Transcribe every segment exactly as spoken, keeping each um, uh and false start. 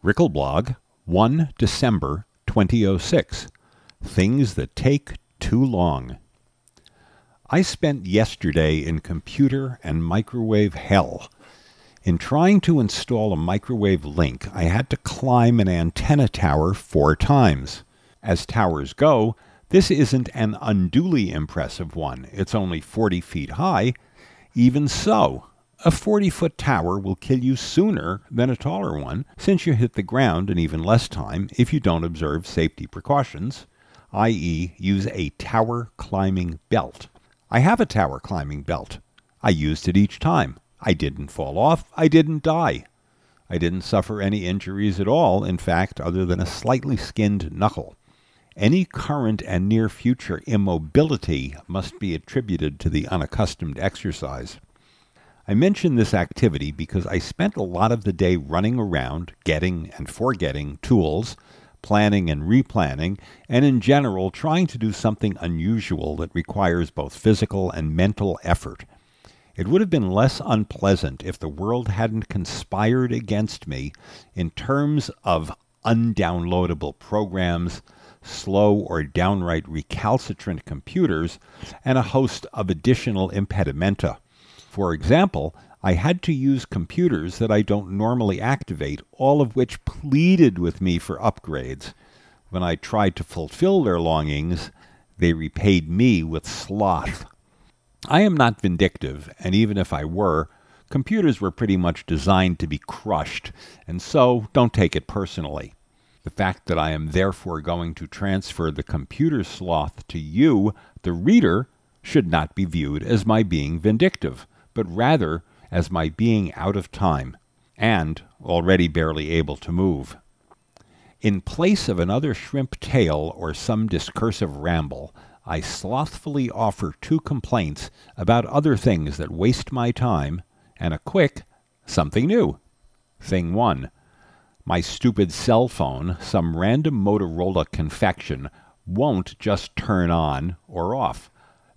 Rickelblog, the first of December twenty oh six. Things that take too long. I spent yesterday in computer and microwave hell. In trying to install a microwave link, I had to climb an antenna tower four times. As towers go, this isn't an unduly impressive one. It's only forty feet high. Even so, a forty-foot tower will kill you sooner than a taller one, since you hit the ground in even less time if you don't observe safety precautions, that is use a tower climbing belt. I have a tower climbing belt. I used it each time. I didn't fall off. I didn't die. I didn't suffer any injuries at all, in fact, other than a slightly skinned knuckle. Any current and near future immobility must be attributed to the unaccustomed exercise. I mention this activity because I spent a lot of the day running around, getting and forgetting tools, planning and replanning, and in general trying to do something unusual that requires both physical and mental effort. It would have been less unpleasant if the world hadn't conspired against me in terms of undownloadable programs, slow or downright recalcitrant computers, and a host of additional impedimenta. For example, I had to use computers that I don't normally activate, all of which pleaded with me for upgrades. When I tried to fulfill their longings, they repaid me with sloth. I am not vindictive, and even if I were, computers were pretty much designed to be crushed, and so don't take it personally. The fact that I am therefore going to transfer the computer sloth to you, the reader, should not be viewed as my being vindictive, but rather as my being out of time, and already barely able to move. In place of another shrimp tale or some discursive ramble, I slothfully offer two complaints about other things that waste my time, and a quick something new. Thing one. My stupid cell phone, some random Motorola confection, won't just turn on or off.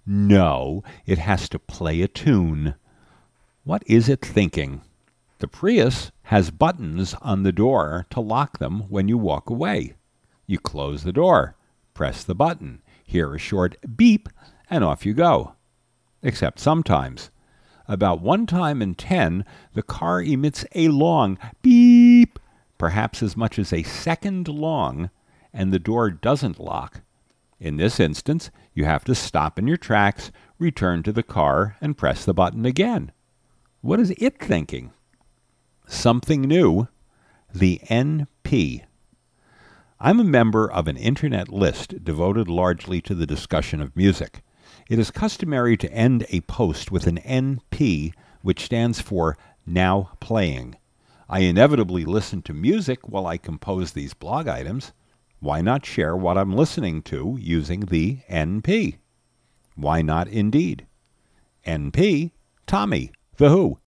No, it has to play a tune. What is it thinking? The Prius has buttons on the door to lock them when you walk away. You close the door, press the button, hear a short beep, and off you go. Except sometimes. About one time in ten, the car emits a long beep, perhaps as much as a second long, and the door doesn't lock. In this instance, you have to stop in your tracks, return to the car, and press the button again. What is it thinking? Something new. The N P. I'm a member of an internet list devoted largely to the discussion of music. It is customary to end a post with an N P, which stands for Now Playing. I inevitably listen to music while I compose these blog items. Why not share what I'm listening to using the N P? Why not indeed? N P, Tommy, The Who.